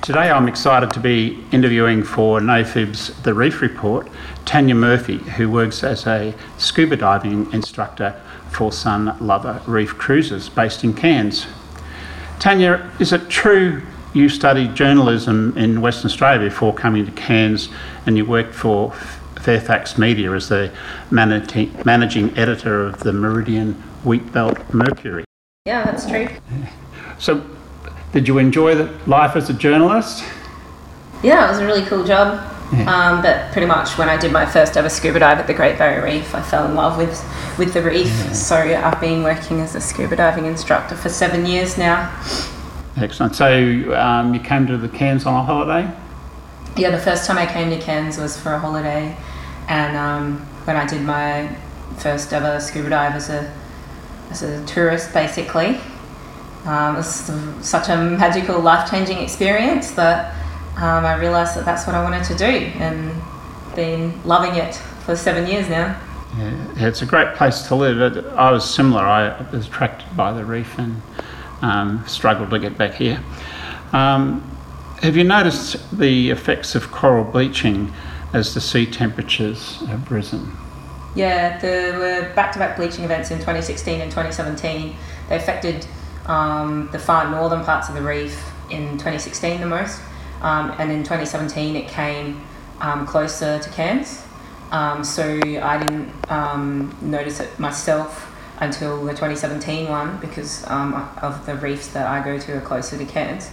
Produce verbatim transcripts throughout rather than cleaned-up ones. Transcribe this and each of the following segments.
Today I'm excited to be interviewing for NAFIB's The Reef Report, Tanya Murphy, who works as a scuba diving instructor for Sun Lover Reef Cruises based in Cairns. Tanya, is it true you studied journalism in Western Australia before coming to Cairns and you worked for Fairfax Media as the managing, managing editor of the Meridian Wheatbelt Mercury? Yeah, that's true. So, did you enjoy the life as a journalist? Yeah, it was a really cool job. Yeah. Um, but pretty much when I did my first ever scuba dive at the Great Barrier Reef, I fell in love with, with the reef. Yeah. So I've been working as a scuba diving instructor for seven years now. Excellent. So um, you came to the Cairns on a holiday? Yeah, the first time I came to Cairns was for a holiday, and um, when I did my first ever scuba dive as a as a tourist, basically. Um, it was such a magical, life-changing experience that um, I realised that that's what I wanted to do, and been loving it for seven years now. Yeah, it's a great place to live. I was similar. I was attracted by the reef and um, struggled to get back here. Um, have you noticed the effects of coral bleaching as the sea temperatures have risen? Yeah, there were back-to-back bleaching events in twenty sixteen and twenty seventeen. They affected um, the far northern parts of the reef in twenty sixteen the most, um, and in twenty seventeen it came um, closer to Cairns. Um, so I didn't um, notice it myself until the twenty seventeen one because um, of the reefs that I go to are closer to Cairns.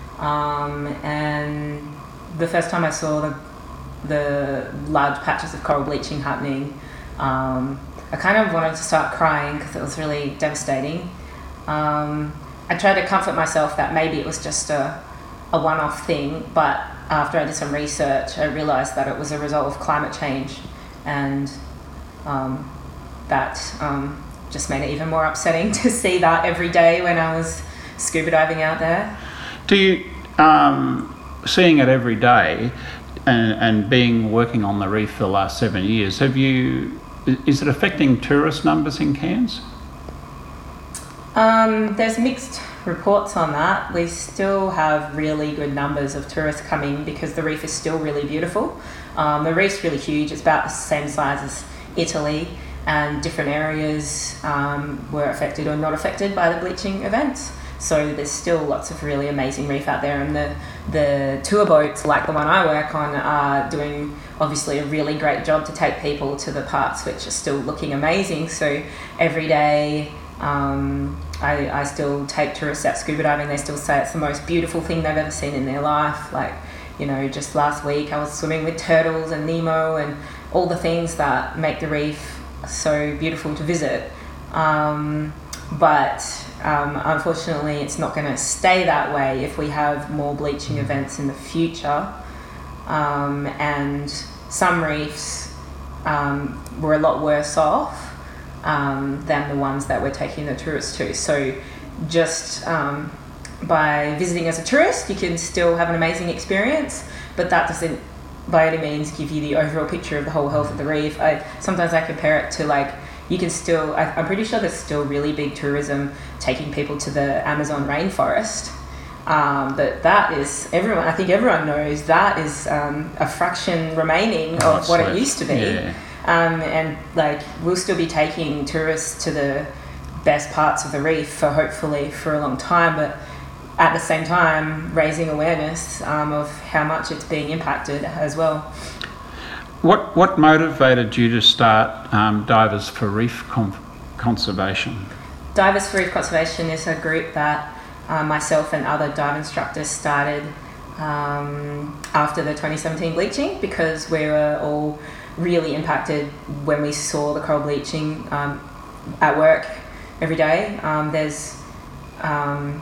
Um, and the first time I saw the, the large patches of coral bleaching happening, um, I kind of wanted to start crying because it was really devastating. Um, I tried to comfort myself that maybe it was just a, a one-off thing, but after I did some research, I realised that it was a result of climate change, and um, that um, just made it even more upsetting to see that every day when I was scuba diving out there. Do you, um, seeing it every day and, and being working on the reef for the last seven years, have you, is it affecting tourist numbers in Cairns? Um, there's mixed reports on that. We still have really good numbers of tourists coming because the reef is still really beautiful. Um, the reef's really huge. It's about the same size as Italy, and different areas um, were affected or not affected by the bleaching events. So there's still lots of really amazing reef out there, and the, the tour boats like the one I work on are doing obviously a really great job to take people to the parts which are still looking amazing. So every day um, I, I still take tourists out scuba diving. They still say it's the most beautiful thing they've ever seen in their life. Like, you know, just last week I was swimming with turtles and Nemo and all the things that make the reef so beautiful to visit. Um, but um, unfortunately it's not going to stay that way if we have more bleaching events in the future. Um, and some reefs um, were a lot worse off um, than the ones that we're taking the tourists to. So just um, by visiting as a tourist, you can still have an amazing experience, but that doesn't by any means give you the overall picture of the whole health of the reef. I, sometimes I compare it to, like, you can still, I, I'm pretty sure there's still really big tourism taking people to the Amazon rainforest. Um, but that is, everyone, I think everyone knows that is um, a fraction remaining of oh, what so, it used to be. Yeah. Um, and like, we'll still be taking tourists to the best parts of the reef for hopefully for a long time, but at the same time raising awareness um, of how much it's being impacted as well. What what motivated you to start um, Divers for Reef Com- Conservation? Divers for Reef Conservation is a group that uh, myself and other dive instructors started um, after the twenty seventeen bleaching, because we were all really impacted when we saw the coral bleaching um, at work every day. Um, there's um,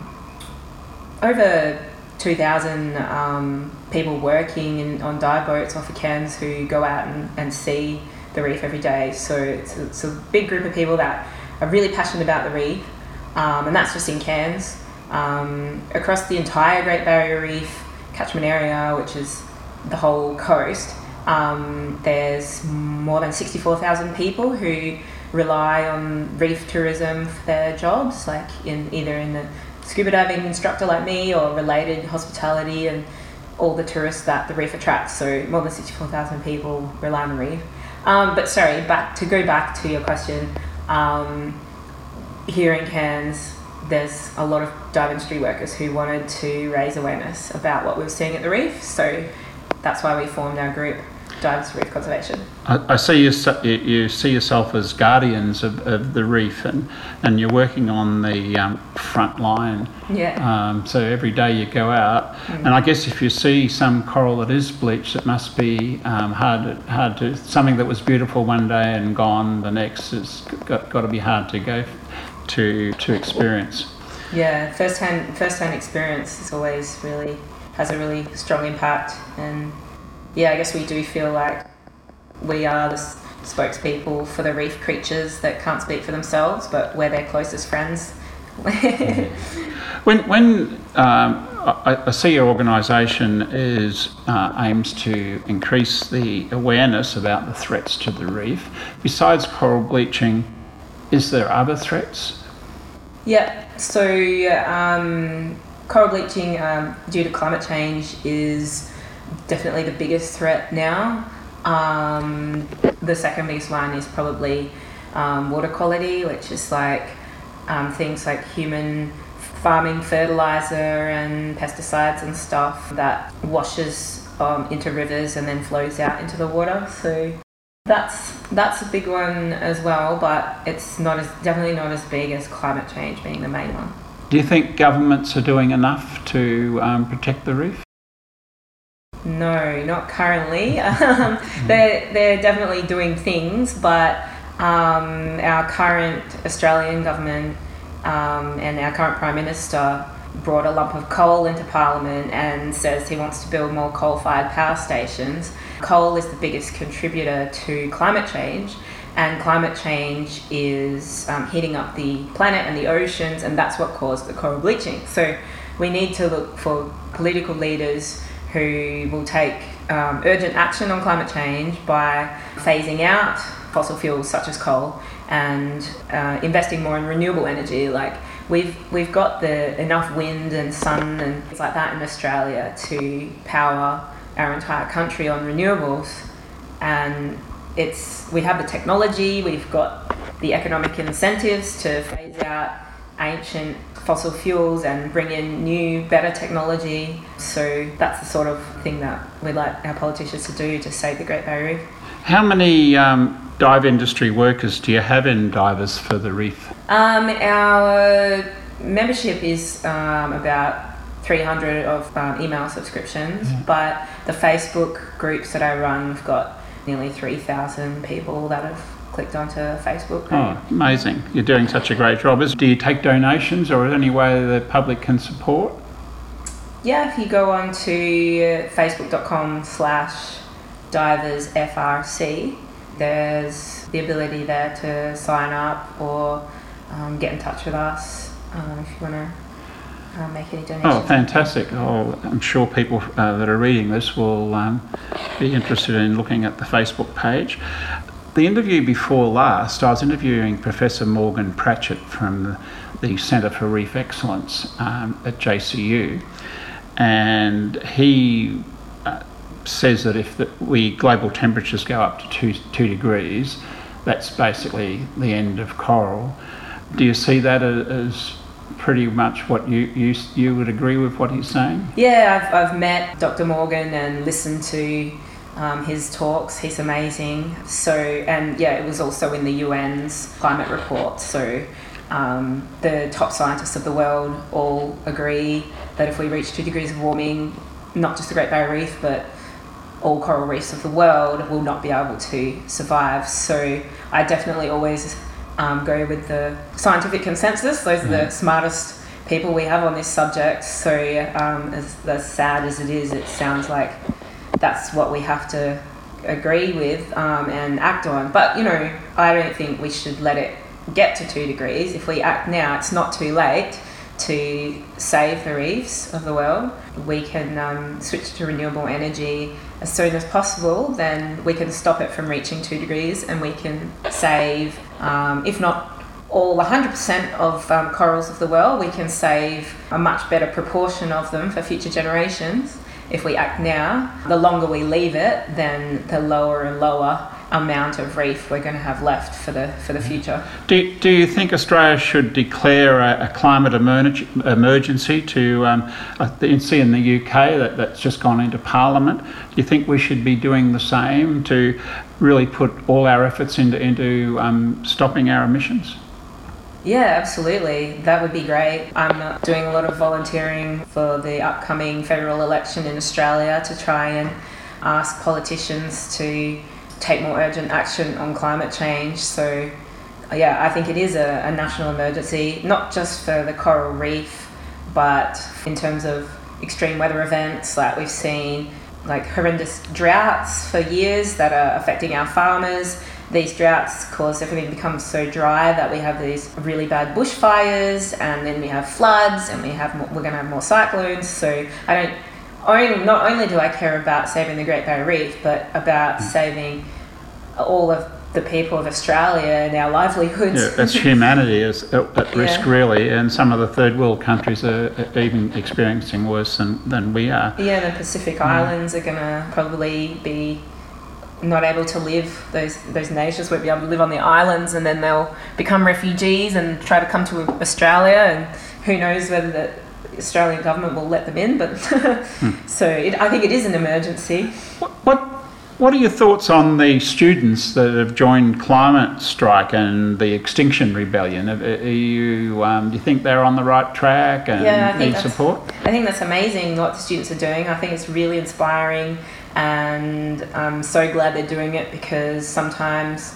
over two thousand um, people working in, on dive boats off of Cairns who go out and, and see the reef every day. So it's a, it's a big group of people that are really passionate about the reef, um, and that's just in Cairns. Um, across the entire Great Barrier Reef catchment area, which is the whole coast, um, there's more than sixty-four thousand people who rely on reef tourism for their jobs, like in either in the scuba diving instructor like me or related hospitality and all the tourists that the reef attracts. So more than sixty-four thousand people rely on the reef. Um, but sorry, back to go back to your question. Um, here in Cairns, there's a lot of dive industry workers who wanted to raise awareness about what we were seeing at the reef. So that's why we formed our group, Divers for Reef Conservation. I, I see you, you see yourself as guardians of, of the reef, and, and you're working on the um, front line. Yeah. Um, so every day you go out, mm. and I guess if you see some coral that is bleached, it must be um, hard, to, hard to, something that was beautiful one day and gone the next, it's got, got to be hard to go to to experience. Yeah, first-hand, first-hand experience is always really, has a really strong impact, and yeah, I guess we do feel like we are the spokespeople for the reef creatures that can't speak for themselves, but we're their closest friends. when when um, I, I see your organisation is uh, aims to increase the awareness about the threats to the reef. Besides coral bleaching, is there other threats? Yeah, so um, coral bleaching um, due to climate change is definitely the biggest threat now. Um, the second biggest one is probably um, water quality, which is like um, things like human farming fertilizer and pesticides and stuff that washes um, into rivers and then flows out into the water. So that's that's a big one as well, but it's not as definitely not as big as climate change being the main one. Do you think governments are doing enough to um, protect the reef? No, not currently. Um, they're, they're definitely doing things, but um, our current Australian government um, and our current Prime Minister brought a lump of coal into Parliament and says he wants to build more coal-fired power stations. Coal is the biggest contributor to climate change, and climate change is um, heating up the planet and the oceans, and that's what caused the coral bleaching. So we need to look for political leaders who will take um, urgent action on climate change by phasing out fossil fuels such as coal and uh, investing more in renewable energy. Like we've we've got the enough wind and sun and things like that in Australia to power our entire country on renewables, and it's we have the technology, we've got the economic incentives to phase out ancient fossil fuels and bring in new, better technology. So that's the sort of thing that we'd like our politicians to do to save the Great Barrier Reef. How many um, dive industry workers do you have in Divers for the Reef? Um, our membership is um, about three hundred of um, email subscriptions, yeah. But the Facebook groups that I run, we've got nearly three thousand people that have clicked onto Facebook. Oh, amazing. You're doing such a great job. Do you take donations, or is there any way the public can support? Yeah, if you go on to facebook.com slash diversfrc, there's the ability there to sign up or um, get in touch with us um, if you want to uh, make any donations. Oh, fantastic. Oh, I'm sure people uh, that are reading this will um, be interested in looking at the Facebook page. The interview before last, I was interviewing Professor Morgan Pratchett from the Centre for Reef Excellence um, at J C U, and he uh, says that if the, we global temperatures go up to two, two degrees, that's basically the end of coral. Do you see that as pretty much what you, you, you would agree with what he's saying? Yeah, I've, I've met Doctor Morgan and listened to Um, his talks. He's amazing. So, and yeah, it was also in the U N's climate report. So um, the top scientists of the world all agree that if we reach two degrees of warming, not just the Great Barrier Reef, but all coral reefs of the world will not be able to survive. So I definitely always um, go with the scientific consensus. Those are the smartest people we have on this subject. So um, as, as sad as it is, it sounds like that's what we have to agree with um, and act on. But, you know, I don't think we should let it get to two degrees. If we act now, it's not too late to save the reefs of the world. We can um, switch to renewable energy as soon as possible, then we can stop it from reaching two degrees and we can save, um, if not all one hundred percent of um, corals of the world, we can save a much better proportion of them for future generations if we act now. The longer we leave it, then the lower and lower amount of reef we're going to have left for the for the future. Do, do you think Australia should declare a, a climate emerg- emergency to, um, I see in the U K that, that's just gone into Parliament. Do you think we should be doing the same to really put all our efforts into, into um, stopping our emissions? Yeah, absolutely. That would be great. I'm doing a lot of volunteering for the upcoming federal election in Australia to try and ask politicians to take more urgent action on climate change. So, yeah, I think it is a, a national emergency, not just for the coral reef, but in terms of extreme weather events. Like we've seen like horrendous droughts for years that are affecting our farmers. These droughts cause everything to become so dry that we have these really bad bushfires, and then we have floods, and we have more, we're going to have more cyclones. So I don't only, not only do I care about saving the Great Barrier Reef, but about saving all of the people of Australia and our livelihoods. Yeah, that's humanity is at, at risk, Yeah. really, and some of the third world countries are even experiencing worse than, than we are. Yeah, the Pacific Islands are going to probably be not able to live, those those nations won't be able to live on the islands, and then they'll become refugees and try to come to Australia, and who knows whether the Australian government will let them in, but hmm. so it, I think it is an emergency. What, what what are your thoughts on the students that have joined Climate Strike and the Extinction Rebellion? Are, are you, um, do you think they're on the right track and yeah, I think need support? I think that's amazing what the students are doing. I think it's really inspiring, and I'm so glad they're doing it, because sometimes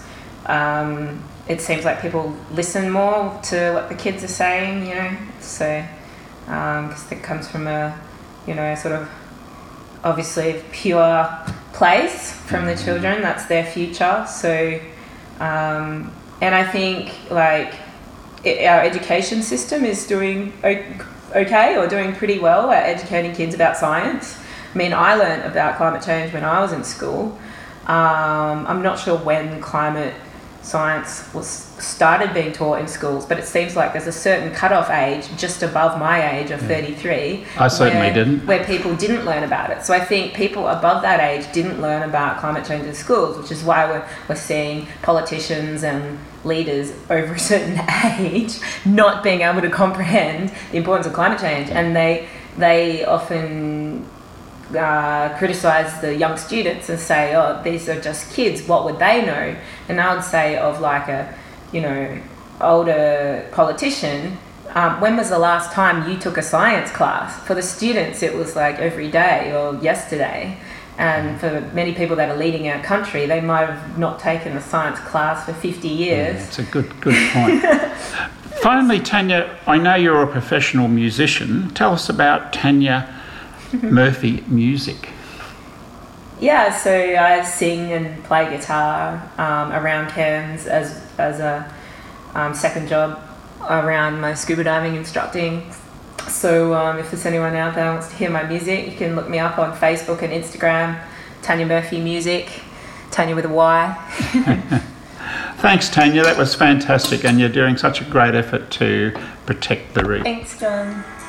um, it seems like people listen more to what the kids are saying, you know, so because um, it comes from a, you know, sort of obviously pure place from the children. That's their future. So um, and I think like it, our education system is doing okay or doing pretty well at educating kids about science. I mean, I learned about climate change when I was in school. Um, I'm not sure when climate science was started being taught in schools, but it seems like there's a certain cutoff age just above my age of thirty-three. I certainly where, didn't. Where people didn't learn about it. So I think people above that age didn't learn about climate change in schools, which is why we're, we're seeing politicians and leaders over a certain age not being able to comprehend the importance of climate change. And they they often Uh, criticise the young students and say, oh, these are just kids, what would they know? And I would say of like a, you know, older politician, um, when was the last time you took a science class? For the students, it was like every day or yesterday. And for many people that are leading our country, they might have not taken a science class for fifty years. Yeah, it's a good, good point. Finally, Tanya, I know you're a professional musician. Tell us about Tanya Murphy Music. Yeah, so I sing and play guitar um, around Cairns as as a um, second job around my scuba diving instructing. So um, if there's anyone out there who wants to hear my music, you can look me up on Facebook and Instagram, Tanya Murphy Music, Tanya with a Y. Thanks, Tanya. That was fantastic, and you're doing such a great effort to protect the reef. Thanks, John.